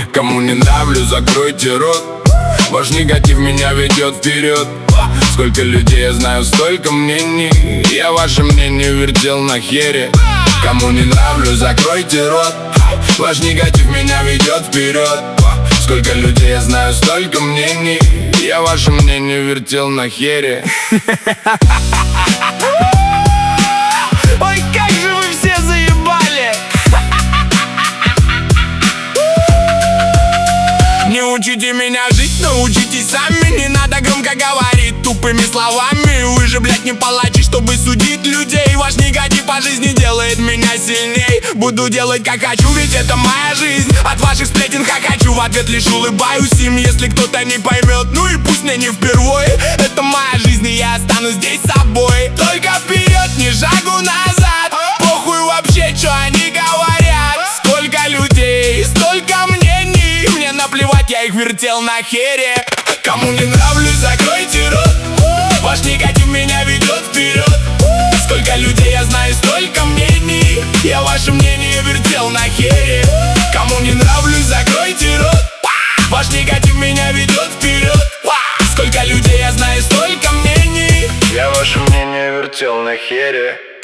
Кому не нравлюсь, закройте рот. Ваш негатив меня ведет вперед. Сколько людей я знаю, столько мнений. Я ваше мнение вертел на хере. Кому не нравлюсь, закройте рот. Ваш негатив меня ведет вперед. Сколько людей я знаю, столько мнений. Я ваше мнение вертел на хере. Ой, как же вы все заебали! Не учите меня жить, научитесь сами. Не надо громко говорить тупыми словами. Вы же, блядь, не палачи, чтобы судить людей. Ваш негатив по жизни делает меня сильней. Буду делать как хочу, ведь это моя жизнь. От ваших сплетен хохочу, в ответ лишь улыбаюсь им. Если кто-то не поймет, ну и пусть мне не впервые. Это моя жизнь, и я останусь здесь собой. Только вперед, ни шагу назад. Похуй вообще, что они говорят. Сколько людей, столько мнений. Мне наплевать, я их вертел на хере. Кому не нравлюсь, закройте рот. Ваш негатив меня ведет вперед. Сколько людей я знаю, столько мнений. Я ваше мнение вертел на хере. Кому не нравлюсь, закройте рот. Ваш негатив меня ведет вперед. Сколько людей я знаю, столько мнений. Я ваше мнение вертел на хере.